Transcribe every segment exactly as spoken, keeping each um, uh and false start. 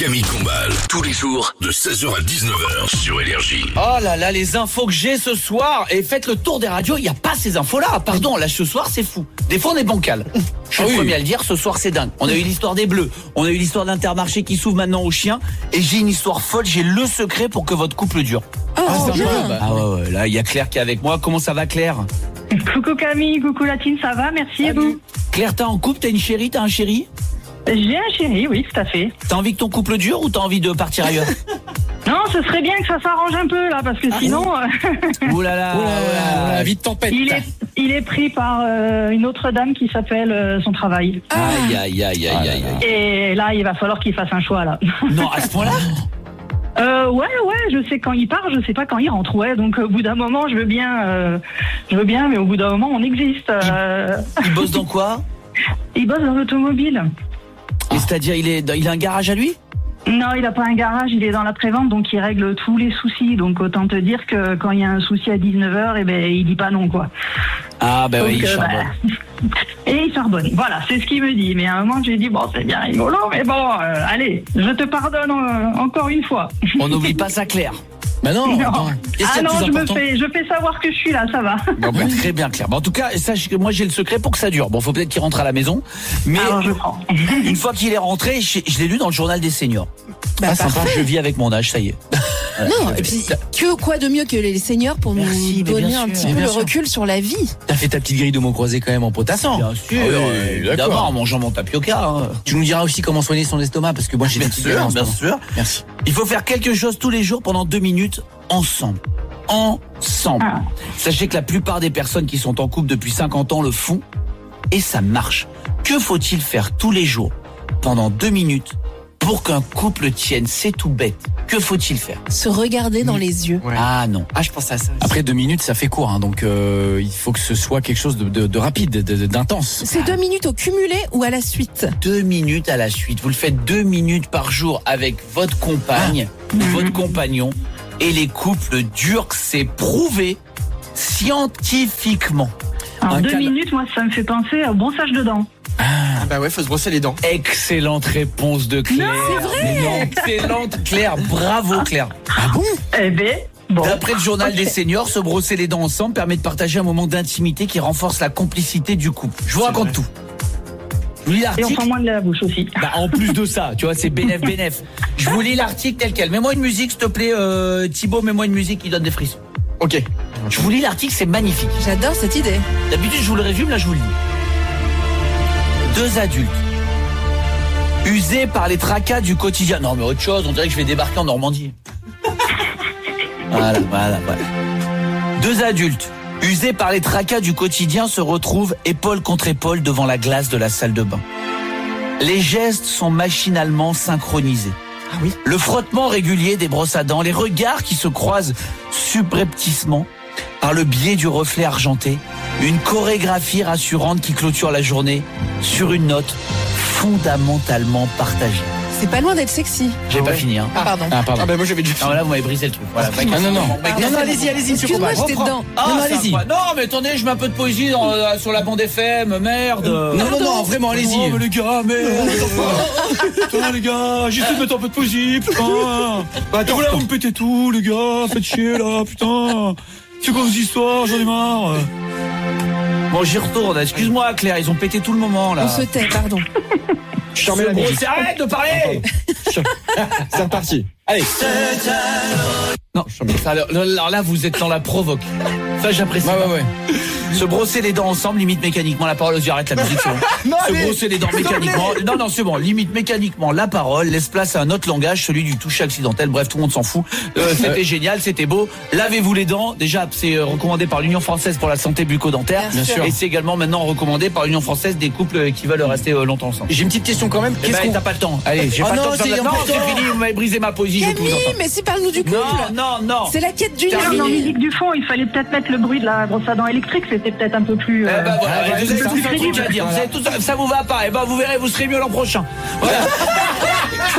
Camille Combal, tous les jours de seize heures à dix-neuf heures sur Énergie. Oh là là, les infos que j'ai ce soir. Et faites le tour des radios, il n'y a pas ces infos-là. Pardon, là ce soir c'est fou. Des fois on est bancal. Je suis Ah le oui. premier à le dire, ce soir c'est dingue. On a eu l'histoire des Bleus, on a eu l'histoire d'Intermarché qui s'ouvre maintenant aux chiens. Et j'ai une histoire folle, j'ai le secret pour que votre couple dure. Ah, c'est bien. incroyable. Ah ouais, ouais, là il y a Claire qui est avec moi. Comment ça va Claire? Coucou Camille, coucou Latine, ça va, merci et vous? Claire, t'as un couple, t'as une chérie, t'as un chéri? J'ai un chéri, oui, tout à fait. T'as envie que ton couple dure ou t'as envie de partir ailleurs? Non, ce serait bien que ça s'arrange un peu là, parce que sinon, euh, Ouh là là, Oh là là, ouh là. la vie de tempête. il est il est pris par euh, une autre dame qui s'appelle euh, son travail. Aïe aïe aïe aïe aïe aïe. Et là, il va falloir qu'il fasse un choix là. Non, à ce point-là? Euh, ouais, ouais, je sais quand il part, je sais pas quand il rentre. Ouais, donc au bout d'un moment, je veux bien, euh, je veux bien, mais au bout d'un moment, on existe. Euh, Il bosse dans quoi? il bosse dans l'automobile. Et c'est-à-dire, il, est, il a un garage à lui? Non, il a pas un garage, il est dans la prévente, donc il règle tous les soucis. Donc autant te dire que quand il y a un souci à dix-neuf heures, eh ben il dit pas non quoi. Ah bah Donc, oui, il euh, charbonne. bah, et il charbonne. Voilà, c'est ce qu'il me dit. Mais à un moment, j'ai dit bon, c'est bien rigolo, mais bon, euh, allez, je te pardonne euh, encore une fois. On n'oublie pas ça, Claire. Bah non, Non. attends. Qu'est-ce Ah qu'il y a de non, plus je me important fais, je fais savoir que je suis là, ça va. Bon, bah, très bien, Claire. Bon, en tout cas, sache que moi j'ai le secret pour que ça dure. Bon, faut peut-être qu'il rentre à la maison, mais Alors je prends. une fois qu'il est rentré, je, je l'ai lu dans le journal des seniors. Bah, Ah, sympa, parfait. je vis avec mon âge, ça y est. Non, et puis que quoi de mieux que les seniors pour Merci, nous mais donner bien un sûr, petit mais peu bien le sûr. recul sur la vie. T'as fait ta petite grille de mots croisés quand même en potassant. Bien sûr, Ah oui, euh, d'accord. évidemment, en mangeant mon tapioca. Hein. Tu nous diras aussi comment soigner son estomac parce que moi j'ai Bien des petites galères en sûr, ce bien moment. sûr. Merci. Il faut faire quelque chose tous les jours pendant deux minutes ensemble. Ensemble. Ah. Sachez que la plupart des personnes qui sont en couple depuis cinquante ans le font et ça marche. Que faut-il faire tous les jours pendant deux minutes pour qu'un couple tienne? C'est tout bête. Que faut-il faire? Se regarder dans les yeux. Ouais. Ah non. Ah, je pense à ça. Après deux minutes ça fait court hein, donc euh, il faut que ce soit quelque chose de, de, de rapide, de- de- d'intense. C'est deux minutes au cumulé ou à la suite? Deux minutes à la suite. Vous le faites deux minutes par jour avec votre compagne, votre compagnon. Et les couples durent, c'est prouvé scientifiquement. En Un deux canard. minutes, moi, ça me fait penser au brossage de dents. Ah bah ouais, faut se brosser les dents. Excellente réponse de Claire. Non, c'est vrai. Non, excellente Claire. Bravo Claire. Ah bon? Eh ben, bon. D'après le journal Ok. des seniors, se brosser les dents ensemble permet de partager un moment d'intimité qui renforce la complicité du couple. Je vous raconte tout. Je vous lis Et on l'article. sent moins de la bouche aussi. Bah, en plus de ça, tu vois, c'est bénef bénef. Je vous lis l'article tel quel. Mets-moi une musique, s'il te plaît, euh, Thibaut, mets-moi une musique qui donne des frissons. Ok. Je vous lis l'article, c'est magnifique. J'adore cette idée. D'habitude, je vous le résume, là, je vous le lis. Deux adultes, usés par les tracas du quotidien. Non, mais autre chose, on dirait que je vais débarquer en Normandie. Voilà, voilà, voilà. Deux adultes, usés par les tracas du quotidien, se retrouvent épaule contre épaule devant la glace de la salle de bain. Les gestes sont machinalement synchronisés. Ah oui. Le frottement régulier des brosses à dents, les regards qui se croisent subrepticement par le biais du reflet argenté, une chorégraphie rassurante qui clôture la journée sur une note fondamentalement partagée. C'est pas loin d'être sexy. J'ai Ah pas ouais. fini, hein. Ah, pardon. Ah pardon. Ah bah moi j'avais déjà Non, fini. là, vous m'avez brisé le truc. Voilà. Ah non non. Bah, Non non allez-y allez-y monsieur Excuse-moi, Combal. j'étais dedans. Ah, Non, non, c'est allez-y. incroyable. Non, mais attendez, je mets un peu de poésie dans, euh, sur la bande F M, merde. Non non non vraiment allez-y. Oh, mais les gars, merde. Putain, les gars, j'essaie de mettre un peu de poésie, putain. Bah attends, Voilà, vous me pétez tout, les gars, faites chier, là, putain. C'est quoi vos histoires, j'en ai marre. Bon, j'y retourne, excuse-moi, Claire, ils ont pété tout le moment, là. On se tait, pardon. je t'en mets la musique. C'est arrête de parler. C'est reparti. Allez. Non, ça, alors, alors là, vous êtes dans la provoque. Ça, j'apprécie. Ouais ouais ouais. Se brosser les dents ensemble limite mécaniquement la parole. J'arrête la musique, c'est bon. Non, Se allez. brosser les dents mécaniquement. Non, non, c'est bon. Limite mécaniquement la parole. Laisse place à un autre langage, celui du toucher accidentel. Bref, tout le monde s'en fout. Euh, c'était génial, c'était beau. Lavez-vous les dents. Déjà, c'est euh, recommandé par l'Union française pour la santé bucco-dentaire. Bien sûr. Et c'est également maintenant recommandé par l'Union française des couples qui veulent rester euh, longtemps ensemble. J'ai une petite question quand même. Eh Qu'est-ce ben, qu'on t'as pas le temps. Allez, j'ai Oh pas non, le temps de c'est faire la- Non, important. c'est fini. Vous m'avez brisé ma poésie. Je vous Camille, entends. mais si parle-nous du couple. Non, non, non. C'est la quête du Terminé. Dans la nid. musique du fond, il fallait peut-être mettre le bruit de la brosse à dents électrique, c'était peut-être un peu plus. Eh euh, ben voilà, Ah, vous ouais, avez c'est tous ça. un truc à dire. Vous avez tout ça, ça vous va pas. Eh ben vous verrez, vous serez mieux l'an prochain. Voilà.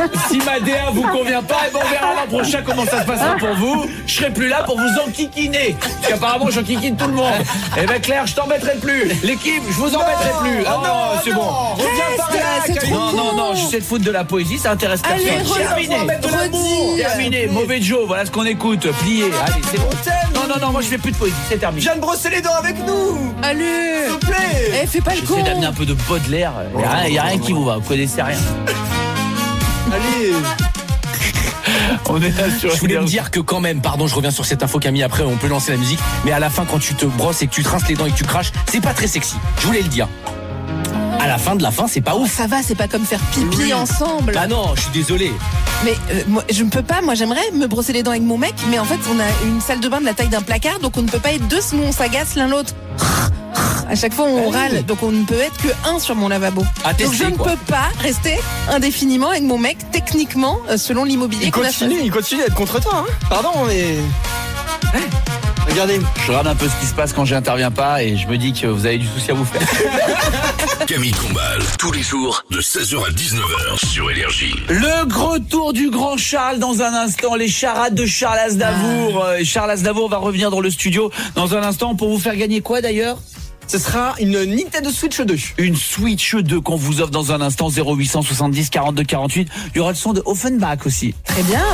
Si ma D A vous convient pas, et ben on verra l'an prochain comment ça se passera pour vous. Je serai plus là pour vous enquiquiner. Parce qu'apparemment, j'enquiquine tout le monde. Et ben Claire, je t'embêterai plus. L'équipe, je vous embêterai plus. Ah non, c'est bon. Reste, par là, c'est Camille. trop Non, non, non, bon. j'essaie de foutre de la poésie, ça intéresse Allez, personne. Terminé. redis. Terminé. Mauvais Joe, voilà ce qu'on écoute. Plié. Allez, c'est bon. Non, non, non, moi je fais plus de poésie, c'est terminé. Viens de brosser les dents avec nous. Allez. S'il te plaît. Eh, fais pas le con. J'essaie d'amener un peu de Baudelaire. Il n'y a, rien- y a rien qui vous va, vous connaissez rien. Allez. On est là sur Je voulais me dire que quand même, pardon, je reviens sur cette info Camille, après on peut lancer la musique, mais à la fin quand tu te brosses et que tu te rinces les dents et que tu craches, c'est pas très sexy. Je voulais le dire. À la fin de la fin, c'est pas Oh, ouf. ça va, c'est pas comme faire pipi ensemble. Ah non, je suis désolé. Mais euh, moi, je ne peux pas, moi j'aimerais me brosser les dents avec mon mec, mais en fait on a une salle de bain de la taille d'un placard, donc on ne peut pas être deux, sinon on s'agace l'un l'autre. À chaque fois on râle, donc on ne peut être que un sur mon lavabo. À Donc je tester, ne quoi. peux pas rester indéfiniment avec mon mec, techniquement, euh, selon l'immobilier Il qu'on a continue, choisi. il continue d'être contre toi. Hein. Pardon, mais. Regardez. Je regarde un peu ce qui se passe quand j'interviens pas et je me dis que vous avez du souci à vous faire. Camille Combal, tous les jours de seize heures à dix-neuf heures sur Énergie. Le gros tour du grand Charles dans un instant, les charades de Charles Aznavour. Euh, Charles Aznavour va revenir dans le studio dans un instant pour vous faire gagner quoi d'ailleurs ? Ce sera une Nintendo Switch deux. Une Switch deux qu'on vous offre dans un instant, zéro huit cent soixante-dix quarante-deux quarante-huit. Il y aura le son de Offenbach aussi. Très bien.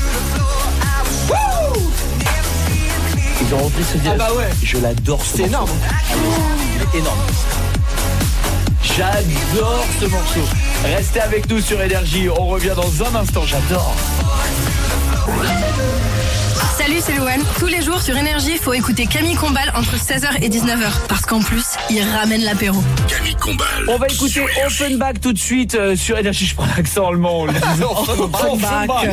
Ils ont repris ce Ah bah ouais. Je l'adore ce C'est morceau. énorme. Il est énorme. J'adore ce morceau. Restez avec nous sur Énergie. On revient dans un instant. J'adore. Salut, c'est Louane. Tous les jours sur Énergie, il faut écouter Camille Combal entre seize heures et dix-neuf heures. Parce qu'en plus, il ramène l'apéro. Camille Combal. On va écouter sur Énergie. Offenbach tout de suite euh, sur Énergie. Je prends l'accent allemand. Offenbach.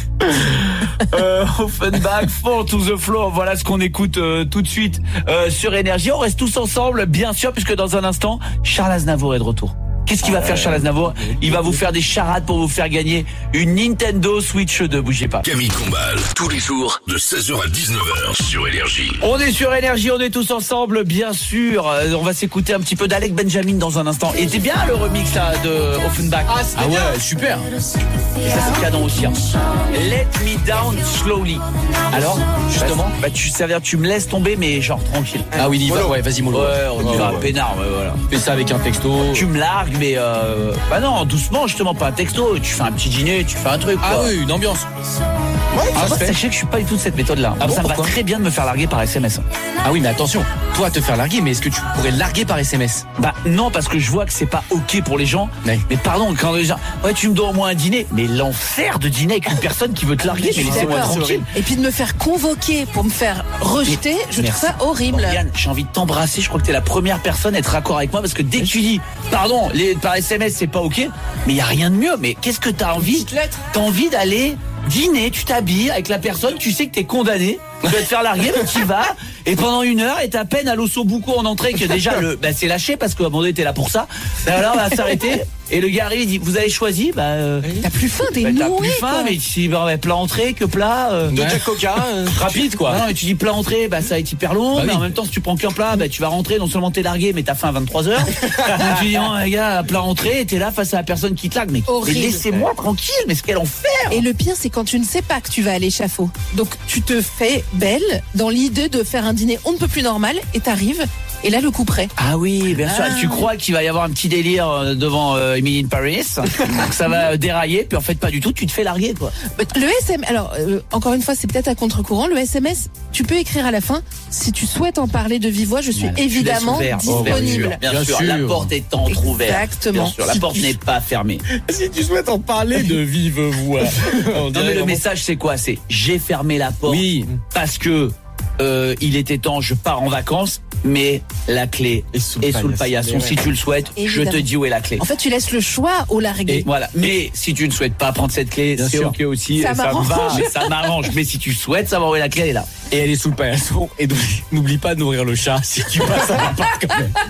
Euh, Offenbach, Fall to the Floor. Voilà ce qu'on écoute euh, tout de suite euh, sur Énergie. On reste tous ensemble, bien sûr, puisque dans un instant, Charles Aznavour est de retour. Qu'est-ce qu'il va faire Charles Aznavour ? Il va vous faire des charades pour vous faire gagner une Nintendo Switch deux. Bougez pas. Camille Combal, tous les jours de seize heures à dix-neuf heures sur Énergie. On est sur Énergie, on est tous ensemble, bien sûr. Euh, on va s'écouter un petit peu d'Alec Benjamin dans un instant. Il était bien le remix là de Offenbach. Ah, c'était Ah bien. ouais, super. Et ça c'est canon aussi. Hein. Let me down slowly. Alors, justement, bah, tu ça veut dire tu me laisses tomber, mais genre tranquille. Ah oui, il y va. Mollo. Ouais, vas-y, mollo. Ouais, on dirait Ouais, un ouais. peinard, ouais, voilà. Fais ça avec un texto. Tu me largues, mais euh, bah non, doucement, justement, pas un texto. Tu fais un petit dîner, tu fais un truc. Ah quoi. oui, une ambiance. Ah, ça se moi, fait. sachez que je suis pas du tout de cette méthode-là. Ah bon, ça me va pourquoi très bien de me faire larguer par S M S. Ah oui, mais attention, toi te faire larguer, mais est-ce que tu pourrais larguer par S M S ? Bah non, parce que je vois que c'est pas ok pour les gens. Ouais. Mais pardon, quand les gens, ouais, tu me dois au moins un dîner. Mais l'enfer de dîner avec une personne qui veut te larguer, mais Je suis laissez-moi d'accord. tranquille. Et puis de me faire convoquer pour me faire rejeter, je Merci. trouve ça horrible. Yann, j'ai envie de t'embrasser. Je crois que t'es la première personne à être raccord avec moi parce que dès que tu dis, pardon, les, par S M S c'est pas ok, mais il y a rien de mieux. Mais qu'est-ce que t'as envie Petite lettre. T'as envie d'aller dîner, tu t'habilles avec la personne, tu sais que t'es condamné, tu vas te faire larguer, mais tu y vas, et pendant une heure, et t'as peine à l'osso bucco en entrée que déjà le, bah c'est lâché parce qu'à un moment donné t'es là pour ça. Bah alors on va s'arrêter. Et le gars arrive, il dit, vous avez choisi, bah, euh, T'as plus faim, t'es bah, t'as nourri. plus faim, quoi. mais tu dis, bah, ouais, plat entrée que plat. Euh, De Jack Coca. euh, Rapide, quoi. non, mais tu dis plat entrée, bah ça va être hyper long, Bah mais oui. en même temps si tu prends qu'un plat, bah tu vas rentrer, non seulement t'es largué, mais t'as faim à vingt-trois heures. Donc tu dis non les gars, plat entrée, et t'es là face à la personne qui te largue, mais, mais Horrible. laissez-moi tranquille, mais ce quel enfer. Et le pire, c'est quand tu ne sais pas que tu vas à l'échafaud. Donc, tu te fais belle dans l'idée de faire un dîner on ne peut plus normal et t'arrives. Et là, le coup près. Ah oui, bien sûr, Ah. tu crois qu'il va y avoir un petit délire euh, devant euh, Emily in Paris, donc ça va dérailler, puis en fait pas du tout, tu te fais larguer quoi. Le S M S, alors, euh, encore une fois, c'est peut-être à contre-courant. Le S M S, tu peux écrire à la fin. Si tu souhaites en parler de vive voix, je suis Voilà, tu évidemment laisses ouvert. Oh, bien sûr, disponible. bien, Bien sûr, sûr. la porte est entrouverte. Exactement. Bien sûr, la porte n'est pas fermée. Si tu souhaites en parler de vive voix. Non mais le message c'est quoi ? C'est j'ai fermé la porte Oui. parce que euh, il était temps, je pars en vacances, mais la clé Et sous est le sous le paillasson. paillasson. Si tu le souhaites, je Évidemment. te dis où est la clé. En fait, tu laisses le choix au largué. Et voilà. Mais si tu ne souhaites pas prendre cette clé, Bien c'est sûr. ok aussi. Ça et ça me m'arrange. va, mais ça m'arrange. Mais si tu souhaites savoir où est la clé, elle est là. Et elle est sous le paillasson. Et donc, n'oublie pas de nourrir le chat si tu passes à l'appart quand même.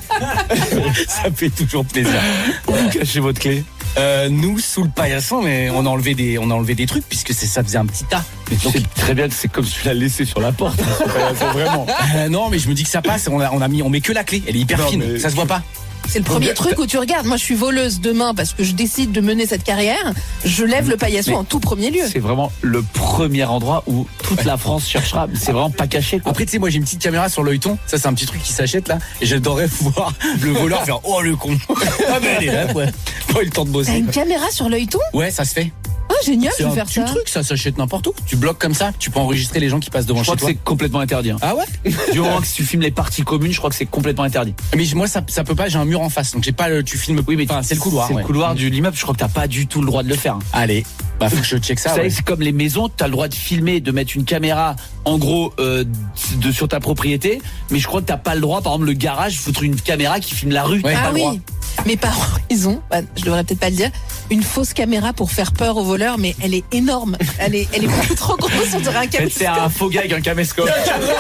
Ça fait toujours plaisir. Cachez votre clé. Euh, nous, sous le paillasson, mais on a enlevé des, on a enlevé des trucs puisque c'est, ça faisait un petit tas. Donc, c'est très bien que c'est comme si tu l'as laissé sur la porte. vraiment. Euh, non, mais je me dis que ça passe. On a, on a mis, on met que la clé. Elle est hyper Non, fine. mais- Ça se voit pas. C'est le premier Donc, truc où tu regardes. Moi, je suis voleuse demain parce que je décide de mener cette carrière. Je lève le paillasson Mais en tout premier lieu. C'est vraiment le premier endroit où toute la France cherchera. C'est vraiment pas caché, quoi. Après, tu sais, moi j'ai une petite caméra sur l'œilleton. Ça, c'est un petit truc qui s'achète là. Et j'adorerais voir le voleur faire oh le con. Ah, ben elle est là, ouais. Pas eu le temps de T'as bosser. une caméra sur l'œilleton? Ouais, ça se fait. Oh, génial, C'est je un vais faire petit ça. truc, ça s'achète n'importe où. Tu bloques comme ça, tu peux enregistrer les gens qui passent devant Je crois chez que toi. c'est complètement interdit. hein. Ah ouais? Du moment que tu filmes les parties communes, je crois que c'est complètement interdit. Mais moi ça, ça peut pas, j'ai un mur en face, donc j'ai pas le, tu filmes. Oui, mais enfin, c'est le couloir. C'est ouais. le couloir de l'immeuble. Je crois que t'as pas du tout le droit de le faire. hein. Allez, bah faut que je check ça. Vous savez, Ouais. c'est comme les maisons, tu as le droit de filmer, de mettre une caméra en gros euh, de, sur ta propriété, mais je crois que t'as pas le droit, par exemple le garage, foutre une caméra qui filme la rue. Ouais. T'as pas Ah le droit. oui. Mes parents, ils ont, bah, je devrais peut-être pas le dire, une fausse caméra pour faire peur aux voleurs, mais elle est énorme. Elle est, elle est beaucoup trop grosse, on dirait un En fait, caméscope. c'est un faux gars avec un caméscope.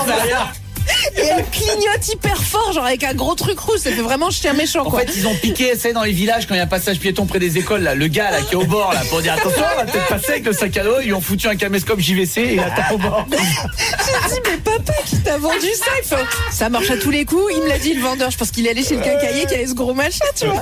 Et elle clignote hyper fort, genre avec un gros truc rouge. Ça fait vraiment chien méchant, En quoi. fait, ils ont piqué, c'est dans les villages quand il y a un passage piéton près des écoles, là, le gars là qui est au bord là pour dire attention, on va peut-être passer avec le sac à dos. Ils lui ont foutu un caméscope J V C et il attend au bord. J'ai dit, mais papa, qui t'a vendu ça? Il fait, ça marche à tous les coups. Il me l'a dit, le vendeur. Je pense qu'il est allé chez le quincaillier qui avait ce gros machin, tu vois.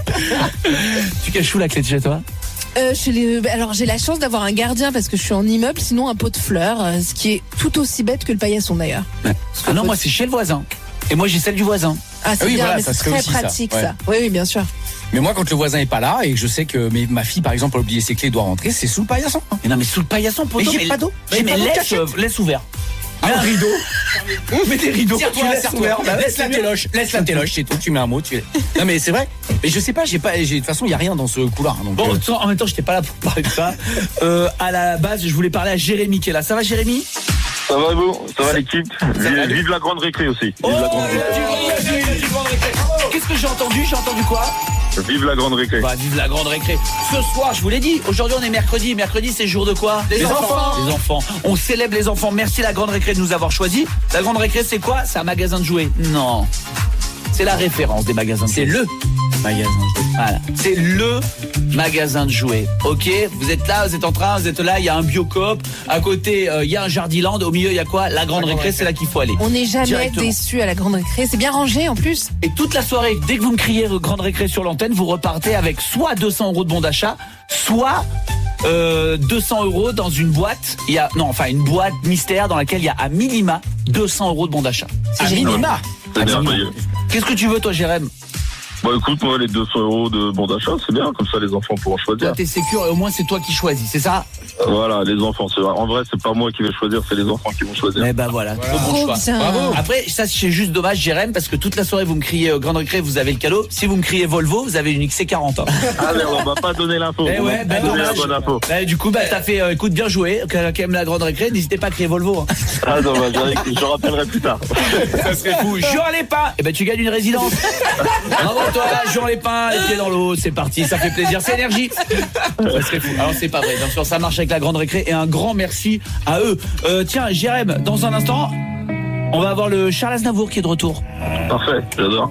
Tu caches où la clé de chez toi? Euh, chez les... Alors, j'ai la chance d'avoir un gardien parce que je suis en immeuble, sinon un pot de fleurs, euh, ce qui est tout aussi bête que le paillasson d'ailleurs. Ah non, moi c'est chez le voisin. Et moi j'ai celle du voisin. Ah, c'est Ah oui, bien, voilà, mais ça c'est serait très aussi ça, pratique ouais. ça. Oui, oui, bien sûr. Mais moi quand le voisin est pas là et que je sais que mes- ma fille par exemple a oublié ses clés, doit rentrer, c'est sous le paillasson. Mais non, mais sous le paillasson, poteau. Mais j'ai pas d'eau. Mais, J'ai mais pas d'eau de laisse, cachette. euh, laisse ouvert. Mets un rideau. Mets des rideaux. Tire-toi, tu laisses serre-toi. ouvert. Bah, laisse la téloche, laisse la téloche, c'est tout. Tu mets un mot, tu. Non mais c'est vrai. Mais je sais pas, j'ai pas, j'ai de toute façon il y a rien dans ce couloir. Donc, Bon, euh, toi, en même temps, j'étais pas là pour parler de ça. Euh, à la base, je voulais parler à Jérémy qui est là. Ça va, Jérémy? Ça va vous? Ça va l'équipe? va, Vive, vive la grande récré aussi. Vive Oh, la grande il a récré. du grand récré, il a du grand récré. Qu'est-ce que j'ai entendu? J'ai entendu quoi? Vive la grande récré. Bah, vive la grande récré. Ce soir, je vous l'ai dit, aujourd'hui on est mercredi. Mercredi, c'est jour de quoi? Les enfants. Les enfants. On célèbre les enfants. Merci la grande récré de nous avoir choisis. La grande récré, c'est quoi? C'est un magasin de jouets. Non. C'est la référence des magasins de c'est jouets. le magasin. Voilà. C'est le magasin de jouets. Ok, vous êtes là, vous êtes en train, vous êtes là, il y a un Biocoop, à côté euh, il y a un Jardiland, au milieu il y a quoi? La grande récré, c'est là qu'il faut aller. On n'est jamais Directement. déçu à la grande récré. C'est bien rangé en plus. Et toute la soirée, dès que vous me criez euh, grande récré sur l'antenne, vous repartez avec soit deux cents euros de bon d'achat, soit euh, deux cents euros dans une boîte. Il y a non, enfin une boîte mystère dans laquelle il y a à minima deux cents euros de bon d'achat. À minima. C'est merveilleux. Qu'est-ce que tu veux toi, Jérém? Bon, écoute, moi, les deux cents euros de bon d'achat, c'est bien. Comme ça, les enfants pourront Toi, choisir. t'es sécure et au moins c'est toi qui choisis, c'est ça? Voilà, les enfants. c'est- En vrai, c'est pas moi qui vais choisir, c'est les enfants qui vont choisir. Eh ben voilà, trop bon Trop choix. bien. Bravo. Après, ça c'est juste dommage, Jérém, parce que toute la soirée vous me criez euh, grande récré, vous avez le cadeau. Si vous me criez Volvo, vous avez une X C quarante. Hein. Allez, on va pas donner l'info. Eh On ouais, va bah pas donner la dommage. bonne info. Bah, du coup, bah t'as fait, euh, écoute, bien joué, quand même la grande récré, n'hésitez pas à crier Volvo. Hein. Ah non, bah, je je rappellerai plus tard. Ça serait fou. Jean Lépin, eh ben tu gagnes une résidence. Bravo toi, Jean Lépin, les pieds dans l'eau, c'est parti, ça fait plaisir, c'est énergie. Ça serait fou. Alors c'est pas vrai, bien sûr, ça marche avec la grande récré et un grand merci à eux. Euh, tiens, Jérém, dans un instant, on va avoir le Charles Aznavour qui est de retour. Parfait, j'adore.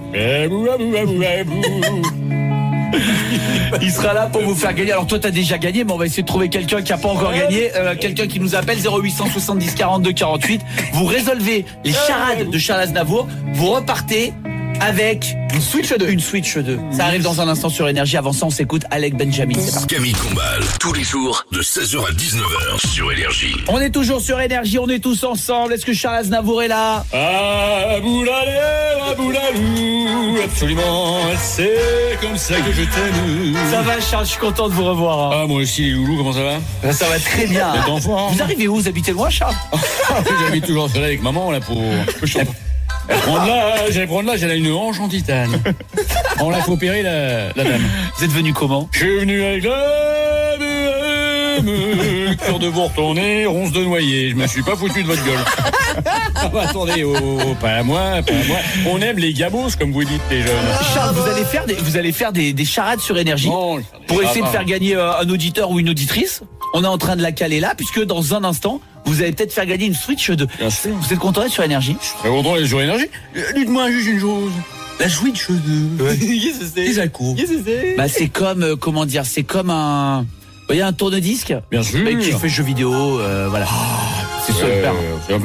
Il sera là pour vous faire gagner. Alors toi t'as déjà gagné, mais on va essayer de trouver quelqu'un qui a pas encore gagné. Euh, quelqu'un qui nous appelle zéro huit cent soixante-dix quarante-deux quarante-huit. Vous résolvez les charades de Charles Aznavour. Vous repartez avec une Switch deux. Une Switch deux. Ça arrive dans un instant sur Énergie. Avant ça, on s'écoute Alec Benjamin. C'est parti. Camille Combal, tous les jours de seize heures à dix-neuf heures sur Énergie. On est toujours sur Énergie, on est tous ensemble. Est-ce que Charles Aznavour est là? Ah, boulalé, ah, boulalou, absolument, c'est comme ça que je t'aime. Ça va Charles, je suis content de vous revoir. hein. Ah, moi aussi, les loulous, comment ça va? Ça va très bien. Vous êtes en forme? Vous arrivez où? Vous habitez loin, Charles? J'habite toujours seul avec maman, là, pour. Elle prend de l'âge, elle prend de l'âge, elle a une hanche en titane. On l'a fait opérer, la, la dame. Vous êtes venu comment? Je suis venu avec la B M, cœur de vous retourner, ronce de noyer. Je me suis pas foutu de votre gueule. Ah bah, attendez, oh, pas à moi, pas à moi. On aime les gabos, comme vous dites, les jeunes. Charles, vous allez faire des, vous allez faire des, des charades sur Énergie Non, pour essayer de ah, faire gagner euh, un auditeur ou une auditrice. On est en train de la caler là, puisque dans un instant, vous allez peut-être faire gagner une Switch deux. Bien sûr. Vous êtes content d'être sur Énergie? Très content les jours énergie. Euh, Dites-moi juste une chose. La Switch deux. Qu'est-ce que c'est? Les accos. Bah c'est comme, euh, comment dire, c'est comme un, vous voyez un tourne-disque, Bien sûr. mais qui fait jeux vidéo, euh, voilà. c'est Euh, super. c'est un peu comme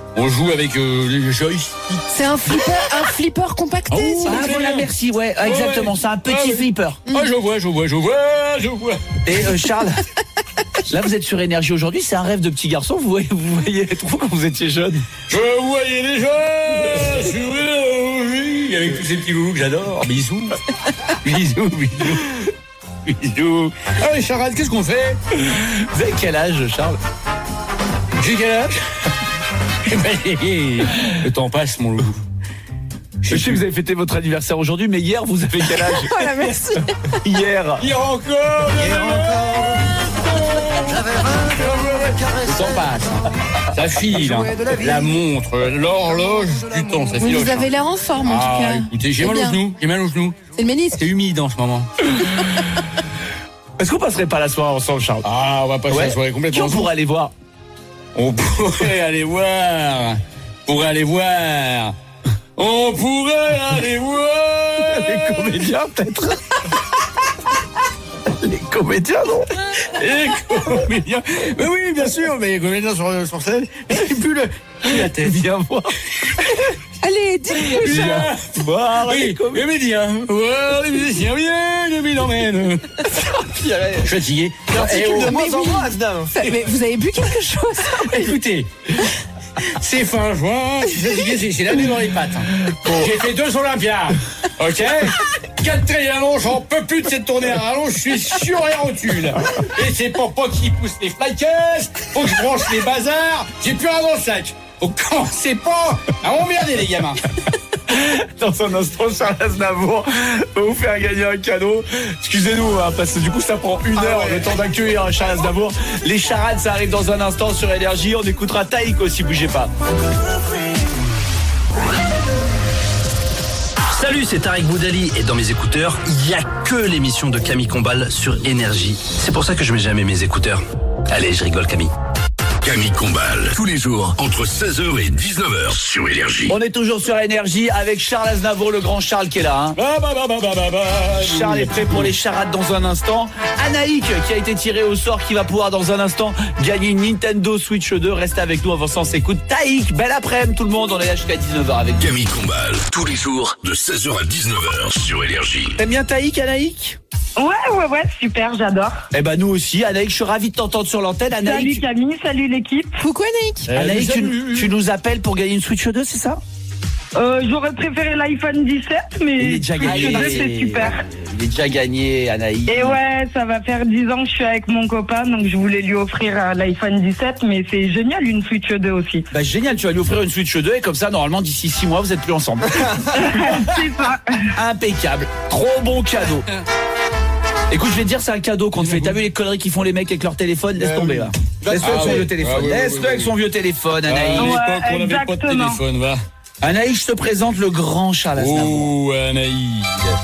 On joue avec euh, les joysticks. C'est un flipper, un flipper compacté. Oh, si Ah vous voulez. voilà, merci, ouais, exactement, ouais. c'est un petit Ah, ouais. flipper. Ah, je vois, je vois, je vois, je vois. Et euh, Charles, là vous êtes sur Énergie aujourd'hui, c'est un rêve de petit garçon, vous voyez, vous voyez trop quand vous étiez jeune. Je voyais déjà sur Énergie avec tous ces petits loulous que j'adore. Bisous. Bisous, bisous. Bisous. Ah les charades, qu'est-ce qu'on fait? Vous avez quel âge, Charles? J'ai quel âge? Eh ben, le temps passe, mon loup. Je sais que vous avez fêté votre anniversaire aujourd'hui, mais hier vous avez quel âge? Voilà, merci. Hier. Hier encore, hier encore. Le temps passe. Ça file. Hein. La montre, l'horloge du temps, ça Vous, file. vous avez l'air en forme, en tout Ah, cas. écoutez, j'ai C'est mal aux bien. genoux, j'ai mal aux genoux. C'est le ménisque. C'est humide en ce moment. Est-ce qu'on passerait pas la soirée ensemble, Charles? Ah, on va passer Ouais. la soirée Qui complètement. on pourrait aller voir? On pourrait aller voir. On pourrait aller voir. On pourrait aller voir. Les comédiens, peut-être. Les comédiens, non? Les comédiens. Mais oui, bien sûr, mais les comédiens sur, sur scène. Et plus le, plus la tête. Viens voir. Allez, dites-le, Charles. Viens Voir les Oui, comédiens. les médias. Voir les musiciens. Viens, le bilan mène. Je suis fatigué. Eh, oh, De moins en moins, Asdam. Ça- Mais vous avez bu quelque chose? écoutez. C'est fin juin, je suis fatigué, j'ai- j'ai la nuit dans les pattes. J'ai fait deux Olympiades, ok? Quatre traits à l'allonge, j'en peux plus de cette tournée à rallonge, je suis sur les rotules. Et c'est pour pas qu'ils poussent les flycases, faut que je branche les bazars, j'ai plus rien dans le sac. Faut commencez pas à emmerder les gamins. Dans un instant, Charles Aznavour va vous faire gagner un cadeau. Excusez-nous, hein, parce que du coup, ça prend une heure le temps d'accueillir Charles Aznavour. Les charades, ça arrive dans un instant sur Énergie. On écoutera Taïk aussi, bougez pas. Salut, c'est Tariq Boudali et dans mes écouteurs, il n'y a que l'émission de Camille Combal sur Énergie. C'est pour ça que je mets jamais mes écouteurs. Allez, je rigole Camille. Camille Combal, tous les jours, entre seize heures et dix-neuf heures sur Énergie. On est toujours sur Énergie avec Charles Aznavour, le grand Charles qui est là. Hein. Bah, bah, bah, bah, bah, bah, bah. Charles est prêt pour les charades dans un instant. Anaïk qui a été tiré au sort, qui va pouvoir dans un instant gagner une Nintendo Switch deux. Restez avec nous, avant ça on s'écoute Taïk. Belle après-midi tout le monde, on est là jusqu'à dix-neuf heures avec vous. Camille Combal, tous les jours, de seize heures à dix-neuf heures sur Énergie. T'aimes bien Taïk, Anaïk? Ouais, ouais, ouais, super, j'adore. Eh ben nous aussi, Anaïk, je suis ravi de t'entendre sur l'antenne. Salut Anaïk, Camille, salut l'équipe. Coucou, Anaïk. Anaïk, tu, salut. tu nous appelles pour gagner une Switch deux, c'est ça? Euh, J'aurais préféré l'iPhone dix-sept, mais Il est déjà Switch gagné. deux, c'est super. Il est déjà gagné, Anaïk. Et ouais, ça va faire dix ans que je suis avec mon copain, donc je voulais lui offrir euh, l'iPhone dix-sept, mais c'est génial une Switch deux aussi. Bah génial, tu vas lui offrir une Switch deux et comme ça, normalement, d'ici six mois, vous êtes plus ensemble. C'est ça. Impeccable. Trop bon cadeau. Écoute, je vais te dire, c'est un cadeau qu'on te fait. T'as vu les conneries qu'ils font les mecs avec leur téléphone? Laisse tomber, là. Laisse-le Ah avec son ouais. vieux téléphone. Ah ouais, ouais, Laisse-le ouais, avec ouais. son vieux téléphone, À Anaïs. l'époque, Ouais, on n'avait pas de exactement. téléphone, va. Anaïs, je te présente le grand Charles Aznavour. Oh, Anaïs.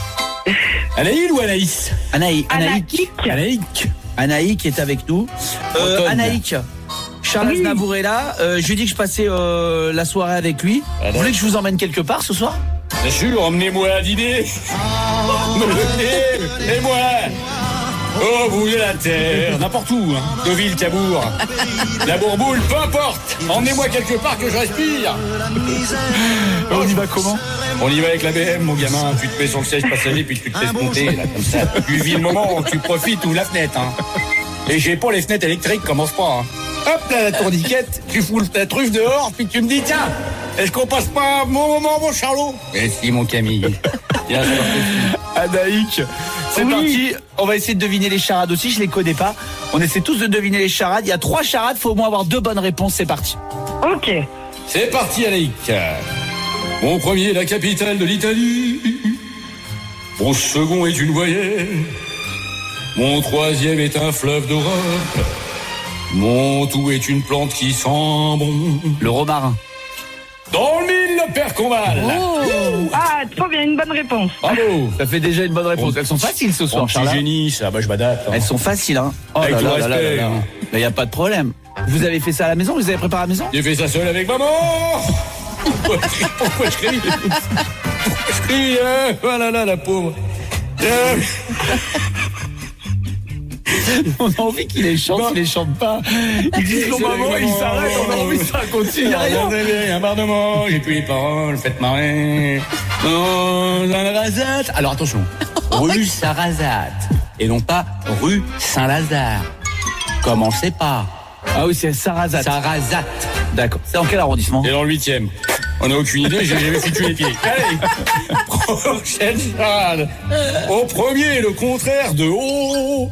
Anaïs ou Anaïs? Anaïs, Anaïk. Anaïk. Anaïs. Anaïk est avec nous. Euh, Anton. Anaïk, Charles Oui. Aznavour est là. Euh, je lui ai dit que je passais euh, la soirée avec lui. Alors. Vous voulez que je vous emmène quelque part ce soir? Bien sûr, emmenez-moi à dîner. Emmenez-moi. Au bout de la terre, n'importe où, hein. Deauville, Cabourg, la Bourboule, peu importe. Emmenez-moi quelque part que je respire. On y va comment? On y va avec la B M, mon gamin. Tu te mets sur le siège passager, puis tu te laisses monter, là, comme ça. Tu vis le moment, tu profites, ou la fenêtre, hein. Et j'ai pas les fenêtres électriques, commence pas, hein. Hop là, la tourniquette, tu fous la truffe dehors, puis tu me dis, tiens, est-ce qu'on passe pas un bon moment, mon Charlot? Mais si, mon Camille. Bien sûr que si. Anaïk, c'est Oui. parti. On va essayer de deviner les charades aussi. Je les connais pas. On essaie tous de deviner les charades. Il y a trois charades. Faut au moins avoir deux bonnes réponses. C'est parti. Ok. C'est parti, Anaïk. Mon premier est la capitale de l'Italie. Mon second est une voyelle. Mon troisième est un fleuve d'Europe. Mon tout est une plante qui sent bon. Le romarin. Dans le mille, le père Combal. Ah, trop bien, une bonne réponse. Bravo. Ça fait déjà une bonne réponse. Elles sont faciles ce soir, Mon petit Charles. génie, ça, bah je m'adapte. hein. Elles sont faciles, hein. Oh Avec là tout là le là là respect, là là. hein. Mais y a pas de problème. Vous avez fait ça à la maison? Vous avez préparé à la maison? J'ai fait ça seul avec maman. Pourquoi je crie? Pourquoi je crie? Pourquoi je crie? euh, Oh là là, la pauvre. Euh. On a envie qu'il les chante, il les chante pas. Ils disent non maman, il s'arrête, on a envie que ça continue. Il y a un bardement, j'ai plus les paroles, faites marrer. Dans un rasat. Alors attention, rue Sarrazate et non pas rue Saint-Lazare. Commencez pas. Ah oui, c'est Sarrazate. Sarrazate. D'accord. C'est dans quel arrondissement? Et dans le huitième. On n'a aucune idée, j'ai jamais foutu les pieds. Allez, prochaine charade. Au premier, le contraire de haut.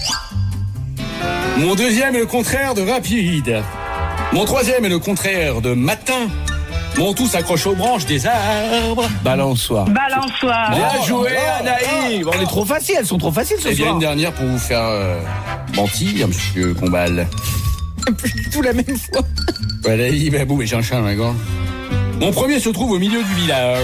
Mon deuxième est le contraire de rapide. Mon troisième est le contraire de matin. Mon tout s'accroche aux branches des arbres. Balançoire. Balançoire. Bien Oh, joué, oh, Anaïs. Bon, on est trop faciles, elles sont trop faciles ce Et bien soir. une dernière pour vous faire euh, mentir, monsieur Combal. Plus du tout la même fois. Voilà, il va mais j'ai un chat dans la gorge. Mon premier se trouve au milieu du village.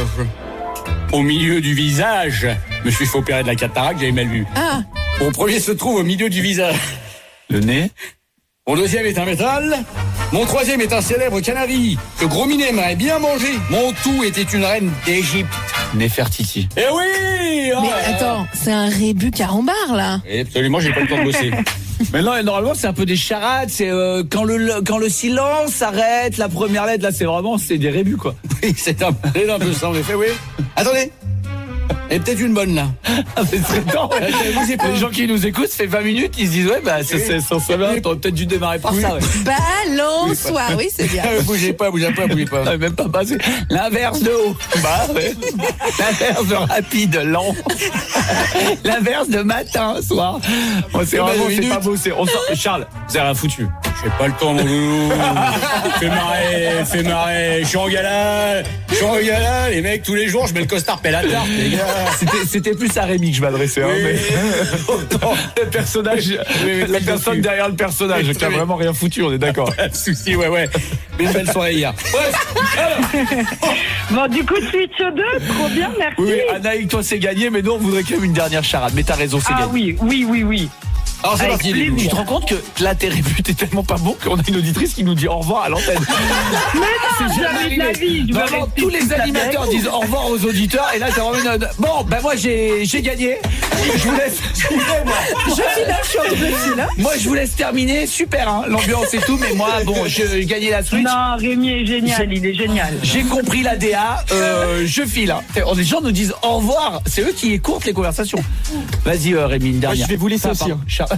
Au milieu du visage. Je me suis fait opérer de la cataracte, j'avais mal vu. Ah, Mon premier se trouve au milieu du visage. Le nez. Mon deuxième est un métal. Mon troisième est un célèbre canari que Gros Minet m'aurait bien mangé. Mon tout était une reine d'Égypte. Néfertiti. Eh oui oh mais là là. attends, c'est un rébut carambar là. Eh, absolument, j'ai pas le temps de bosser. Mais non, normalement c'est un peu des charades, c'est euh, quand le le- quand le silence s'arrête, la première lettre là c'est vraiment c'est des rébus quoi. Oui, c'est un, c'est un peu ça en effet, oui. Attendez. Et peut-être une bonne là. Ah, mais c'est temps, ouais. Vous êtes pas- Les gens qui nous écoutent, ça fait vingt minutes, ils se disent ouais bah c'est c'est sans savoir, t'aurais peut-être dû démarrer par ça ouais. Balançoire, oui c'est bien. bougez pas, bougez pas, bougez pas. Ah, même pas passé. L'inverse de haut. Bah ouais. L'inverse de rapide, lent. L'inverse de matin, soir. Bon, c'est Eh ben, vraiment, deux c'est minutes. pas beau. c'est- On sort... Charles, vous avez rien foutu. J'ai pas le temps, mon loulou. Fais marrer, fais marrer. Je suis en gala. Je suis en gala. Les mecs, tous les jours, je mets le costard pelle à tarte, les gars. C'était, c'était plus à Rémi que je m'adressais. Hein, Oui. mais... Autant le personnage, oui, la oui, personne oui. derrière le personnage Oui, qui a oui. vraiment rien foutu, on est d'accord. Pas de soucis, ouais, ouais. Mais une belle soirée hier. Bref. Bon, du coup, switch deux, trop bien, merci. Oui, oui, Anaïk, toi c'est gagné, mais nous on voudrait quand même une dernière charade. Mais t'as raison, c'est Ah gagné. oui, oui, oui, oui. Alors, c'est Avec parti, les plaisir. loups. Tu te rends compte que là tes rébus t'es tellement pas bon qu'on a une auditrice qui nous dit au revoir à l'antenne. C'est jamais de la vie, je vais Vraiment, rester tous les toute la animateurs tête. disent au revoir aux auditeurs et là t'as vraiment une... Bon ben moi j'ai, j'ai gagné. Je vous laisse. Je vous laisse, moi. Je file là, je suis en double fil là. Moi je vous laisse terminer. Super hein, l'ambiance et tout, mais moi bon je j'ai gagné la Switch. Non, Rémi est génial, il est génial. J'ai compris la D A, euh, je file. Hein. Les gens nous disent au revoir. C'est eux qui écourtent les conversations. Vas-y euh, Rémi, une dernière. je vais vous laisser Ah, aussi, pardon. Char-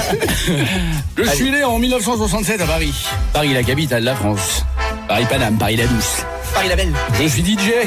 Je suis né en mille neuf cent soixante-sept à Paris. Paris, la capitale de la France. Paris Paname, Paris la douce. Paris la belle. Je suis D J.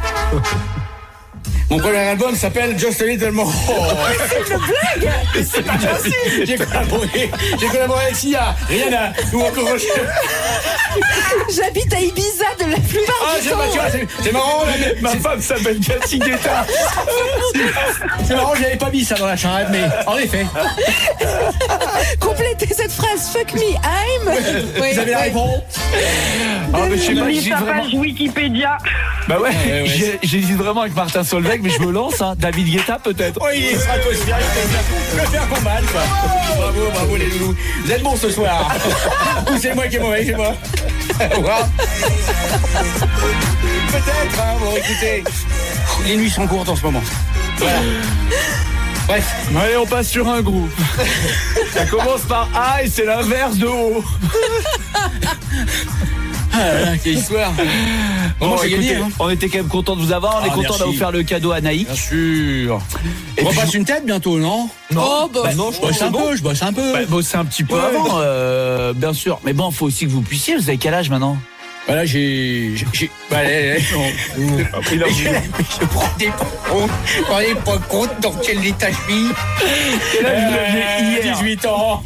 Mon premier album s'appelle Just a Little More. C'est une blague. J'ai collaboré, j'ai collaboré avec Sia, Rihanna ou encore. J'habite à Ibiza de la plupart Ah, du c'est temps. pas, tu vois, c'est- c'est marrant. Là, mais- Ma femme s'appelle Cathy Guetta. C'est marrant, j'avais pas mis ça dans la charade, mais en effet, Complétez cette phrase, fuck me, I'm. Oui, vous avez la oui. réponse. Ah, mais je sais pas, Lis j'hésite ta vraiment. page Wikipédia. Bah ouais, ouais, ouais. j'ai- j'hésite vraiment avec Martin Solveig, mais je me lance. Hein. David Guetta peut-être. Oui, il sera aussi bien. Je vais faire combattre. Bravo, bravo les loulous. Vous êtes bons ce soir. Ou c'est moi qui est mauvais, c'est moi. Au revoir. Peut-être, hein, bon écoutez. Les nuits sont courtes en ce moment. Voilà. Bref. Allez, on passe sur un groupe. Ça commence par A et c'est l'inverse de O. Ah là là, quelle histoire. Bon, Bon, j'ai écoutez, gagné, hein. on était quand même content de vous avoir. On Ah, est content merci. d'avoir offert le cadeau à Naïk. Bien sûr. Et On puis, repasse une tête bientôt, non? Oh, bah, non, Je bosse un peu, je bosse un peu. Bah, bon, c'est un petit peu Ouais. avant, euh, bien sûr. Mais bon, faut aussi que vous puissiez. Vous avez quel âge maintenant? Voilà, j'ai. j'ai- j'ai- bah, allez, allez. Il a- Mais je, mais je prends des compte. Je prends des pas compte dans quel état je suis. Quel âge vous aviez hier? dix-huit ans.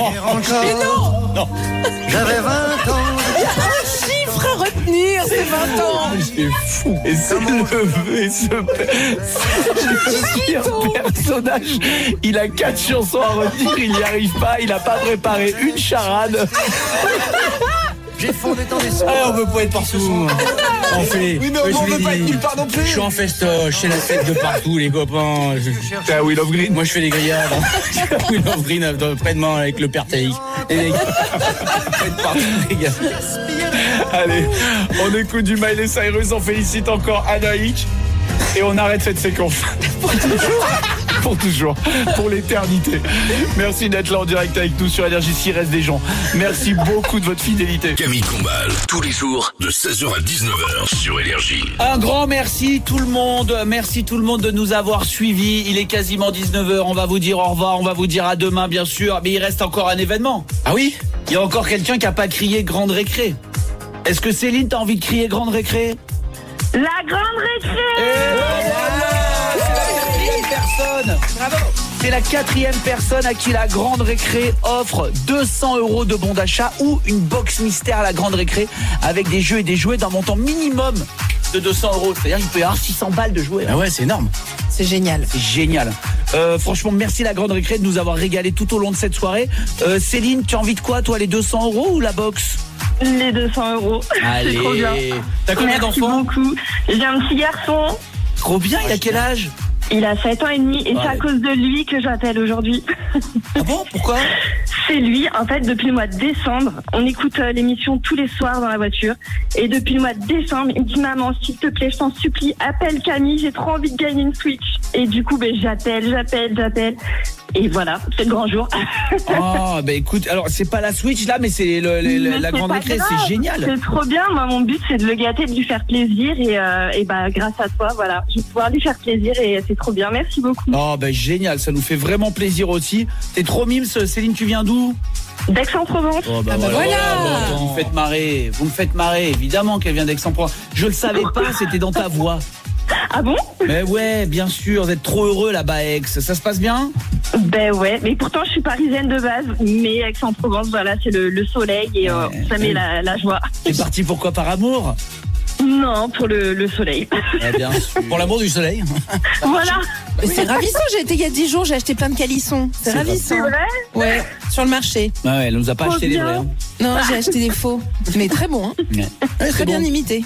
J'avais vingt ans. un chiffre à retenir, c'est vingt ans. C'est fou. Et c'est le, et ce, ce pire personnage, il a quatre chansons à retenir, il n'y arrive pas, il n'a pas préparé une charade. J'ai fondé dans les soins. Ah, on peut pas être partout. On fait. Oui, mais Ouais, on je ne vous veut l'ai pas être dit. nulle part non plus. Je suis en festoche, c'est la fête de partout, les copains. Je- C'est à Will of Green. Moi, je fais des grillades. Oui, of Green, euh, près de moi, avec le père Taïk. Et les gars, faites partout, les gars. Allez, on écoute du Miley Cyrus, on félicite encore Anaïk et on arrête cette séquence. pour toujours, pour l'éternité. Merci d'être là en direct avec nous sur Énergie, s'il reste des gens. Merci beaucoup de votre fidélité. Camille Combal, tous les jours de seize heures à dix-neuf heures sur Énergie. Un grand merci tout le monde, merci tout le monde de nous avoir suivis. Il est quasiment dix-neuf heures, on va vous dire au revoir, on va vous dire à demain bien sûr, mais il reste encore un événement. Ah oui ? Il y a encore quelqu'un qui n'a pas crié grande récré. Est-ce que Céline, t'as envie de crier grande récré ? La grande récré. Et voilà, c'est la quatrième personne. Bravo. C'est la quatrième personne à qui la grande récré offre deux cents euros de bon d'achat ou une box mystère à la grande récré avec des jeux et des jouets d'un montant minimum de deux cents euros. C'est-à-dire qu'il peut y avoir six cents balles de jouets. Ah ouais, c'est énorme. C'est génial. C'est génial. Euh, franchement, merci la grande récré de nous avoir régalé tout au long de cette soirée. Euh, Céline, tu as envie de quoi, toi, les deux cents euros ou la box ? Les deux cents euros. Allez. C'est trop bien. T'as combien Merci d'enfants ? beaucoup. J'ai un petit garçon. Trop bien, il a quel âge ? Il a sept ans et demi et Ouais. c'est à cause de lui que j'appelle aujourd'hui. Ah bon ? Pourquoi ? C'est lui, en fait, depuis le mois de décembre, on écoute euh, l'émission tous les soirs dans la voiture. Et depuis le mois de décembre, il me dit « Maman, s'il te plaît, je t'en supplie, appelle Camille, j'ai trop envie de gagner une Switch. » Et du coup, ben, j'appelle, j'appelle, j'appelle. Et voilà, c'est le grand jour. Oh, bah écoute, alors c'est pas la Switch là, mais c'est le, le- le- Mais la c'est grande pas récré, grave. c'est génial. C'est trop bien. Moi, mon but, c'est de le gâter, de lui faire plaisir. Et, euh, et bah, grâce à toi, voilà, je vais pouvoir lui faire plaisir. Et c'est trop bien. Merci beaucoup. Oh, bah génial, ça nous fait vraiment plaisir aussi. T'es trop mimes, Céline, tu viens d'où ? D'Aix-en-Provence. Oh, bah Ah bah voilà. voilà. Bon, vous me faites marrer, vous me faites marrer, évidemment qu'elle vient d'Aix-en-Provence. Je le savais pas, c'était dans ta voix. Ah bon? Mais ouais, bien sûr, vous êtes trop heureux là-bas à Aix. Ça se passe bien ? Ben ouais, mais pourtant je suis parisienne de base, mais Aix-en-Provence, voilà, c'est le, le soleil et euh, Ouais. ça met la, la joie. T'es parti pourquoi ? Par amour ? Non, pour le, le soleil. Eh bien sûr. Pour l'amour du soleil. Voilà. Mais c'est ravissant, j'ai été il y a dix jours, j'ai acheté plein de calissons. C'est C'est ravissant. C'est vrai? Ouais, sur le marché. Ouais, ouais, elle nous a pas Trop acheté les bien. vrais. hein. Non, j'ai acheté des faux. Mais très bon, hein. Ouais. Ouais, Très bien imité.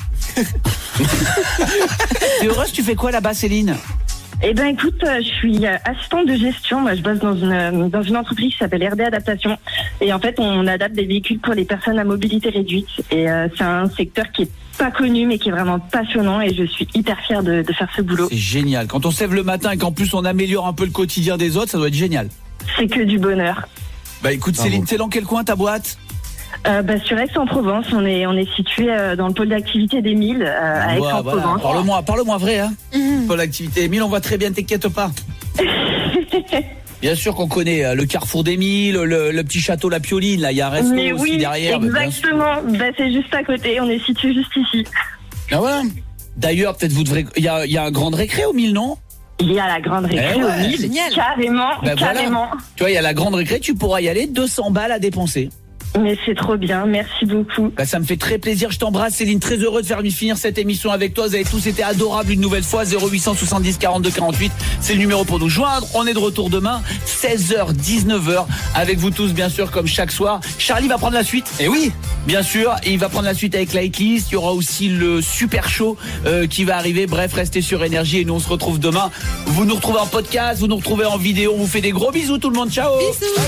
T'es heureuse, tu fais quoi là-bas, Céline ? Eh ben écoute, euh, je suis euh, assistante de gestion. Moi, je bosse dans une euh, dans une entreprise qui s'appelle R D Adaptation. Et en fait, on adapte des véhicules pour les personnes à mobilité réduite. Et euh, c'est un secteur qui est pas connu, mais qui est vraiment passionnant. Et je suis hyper fière de, de faire ce boulot. C'est génial. Quand on se lève le matin et qu'en plus on améliore un peu le quotidien des autres, ça doit être génial. C'est que du bonheur. Bah écoute, Bravo. Céline, c'est dans quel coin ta boîte ? Euh, bah, sur Aix-en-Provence, on est on est situé euh, dans le pôle d'activité des Milles euh, à Ouais, voilà. Aix-en-Provence. Parle-moi, parle-moi vrai, hein. Mhm. Pour l'activité Émile, on voit très bien, t'inquiète pas. Bien sûr qu'on connaît euh, le carrefour d'Émile, le, le petit château La Pioline, là, il y a un resto Mais aussi oui, derrière. bah, bien sûr. exactement. Bah, c'est juste à côté. On est situé juste ici. Ah voilà. D'ailleurs, peut-être vous devrez. Il y a, il y a un grande récré au Mille, non ? Il y a la grande récré Eh ouais, au Milles. génial. Carrément, Ben voilà. carrément. Tu vois, il y a la grande récré, tu pourras y aller, deux cents balles à dépenser. Mais c'est trop bien. Merci beaucoup. Bah, ça me fait très plaisir, je t'embrasse Céline, très heureux de faire finir cette émission avec toi. Vous avez tous été adorables une nouvelle fois. Zéro huit cent soixante-dix quarante-deux quarante-huit, c'est le numéro pour nous joindre. On est de retour demain, seize heures dix-neuf heures, avec vous tous bien sûr comme chaque soir. Charlie va prendre la suite. Et oui. Bien sûr, et il va prendre la suite avec la hitlist. Il y aura aussi le super show euh, qui va arriver. Bref, restez sur Énergie et nous on se retrouve demain. Vous nous retrouvez en podcast, vous nous retrouvez en vidéo. On vous fait des gros bisous tout le monde. Ciao.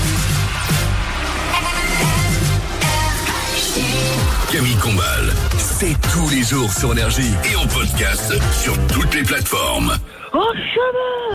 Camille Combal, c'est tous les jours sur Énergie et en podcast sur toutes les plateformes. Oh, chemin.